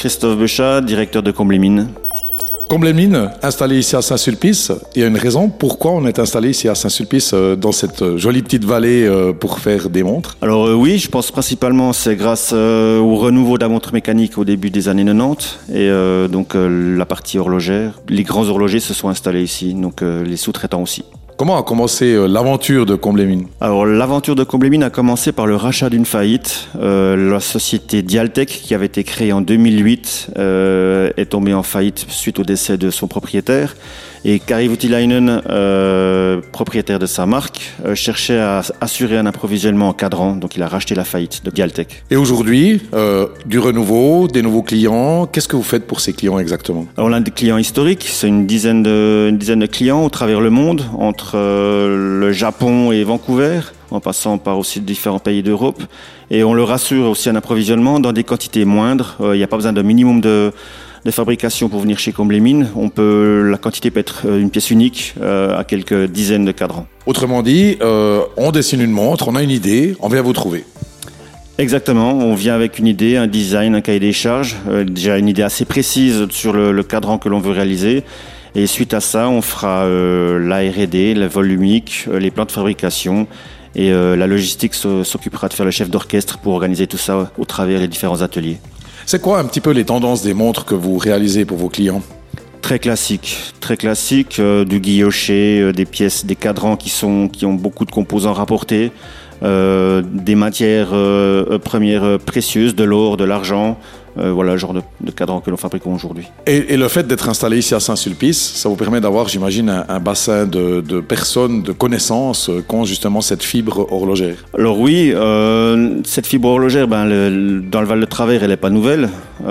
Christophe Bechat, directeur de Combles-les-Mines. Combles-les-Mines, installé ici à Saint-Sulpice, il y a une raison pourquoi on est installé ici à Saint-Sulpice, dans cette jolie petite vallée pour faire des montres. Alors oui, je pense principalement c'est grâce au renouveau de la montre mécanique au début des années 90 et donc la partie horlogère. Les grands horlogers se sont installés ici, donc les sous-traitants aussi. Comment a commencé l'aventure de Combles-les-Mines? Alors l'aventure de Combles-les-Mines a commencé par le rachat d'une faillite. La société Dialtec, qui avait été créée en 2008, est tombée en faillite suite au décès de son propriétaire. Et Kari Voutilainen, propriétaire de sa marque, cherchait à assurer un approvisionnement en cadran. Donc il a racheté la faillite de Dialtec. Et aujourd'hui, du renouveau, des nouveaux clients. Qu'est-ce que vous faites pour ces clients exactement? Alors on a des clients historiques, c'est une dizaine de clients au travers le monde, entre le Japon et Vancouver, en passant par aussi différents pays d'Europe. Et on leur assure aussi un approvisionnement dans des quantités moindres. Il n'y a pas besoin d'un minimum de fabrication pour venir chez Combles-les-Mines. La quantité peut être une pièce unique à quelques dizaines de cadrans. Autrement dit, on dessine une montre, on a une idée, on vient vous trouver. Exactement, on vient avec une idée, un design, un cahier des charges, déjà une idée assez précise sur le cadran que l'on veut réaliser. Et suite à ça, on fera la R&D, la volumique, les plans de fabrication. Et la logistique s'occupera de faire le chef d'orchestre pour organiser tout ça au travers des différents ateliers. C'est quoi un petit peu les tendances des montres que vous réalisez pour vos clients? Très classique, du guilloché, des pièces, des cadrans qui ont beaucoup de composants rapportés, des matières premières précieuses, de l'or, de l'argent. Voilà le genre de cadran que l'on fabrique aujourd'hui. Et le fait d'être installé ici à Saint-Sulpice, ça vous permet d'avoir, j'imagine, un bassin de personnes, de connaissances qui ont justement cette fibre horlogère. Alors oui, cette fibre horlogère, dans le Val de Travers, elle n'est pas nouvelle.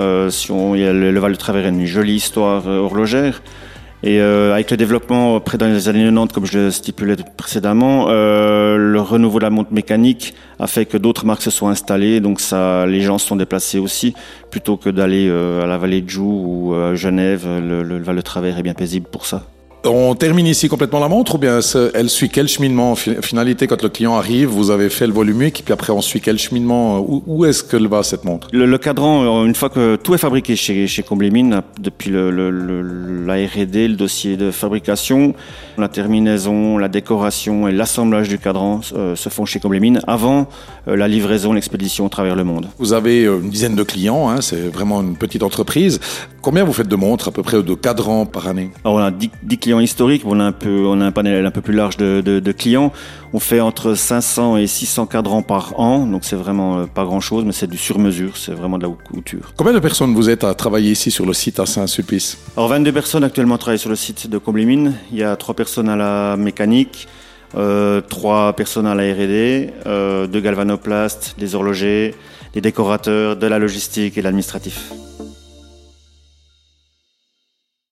Le Val de Travers a une jolie histoire horlogère. Et avec le développement dans les années 90, comme je le stipulais précédemment, le renouveau de la montre mécanique a fait que d'autres marques se sont installées, donc les gens se sont déplacés aussi, plutôt que d'aller à la vallée de Joux ou à Genève. Le Val de Travers est bien paisible pour ça. On termine ici complètement la montre ou bien elle suit quel cheminement? Finalité, quand le client arrive, vous avez fait le volumique, puis après on suit quel cheminement? Où est-ce que va cette montre? Le cadran, une fois que tout est fabriqué chez Combles-les-Mines, depuis la R&D, le dossier de fabrication, la terminaison, la décoration et l'assemblage du cadran se font chez Combles-les-Mines avant la livraison, l'expédition à travers le monde. Vous avez une dizaine de clients, hein, c'est vraiment une petite entreprise. Combien vous faites de montres, à peu près, de cadrans par année? Alors on a 10 clients historiques, on a un panel un peu plus large de clients. On fait entre 500 et 600 cadrans par an, donc c'est vraiment pas grand-chose, mais c'est du sur-mesure, c'est vraiment de la haute couture. Combien de personnes vous êtes à travailler ici sur le site à Saint-Sulpice? Alors 22 personnes actuellement travaillent sur le site de Combles-les-Mines. Il y a 3 personnes à la mécanique, 3 personnes à la R&D, 2 galvanoplastes, des horlogers, des décorateurs, de la logistique et l'administratif.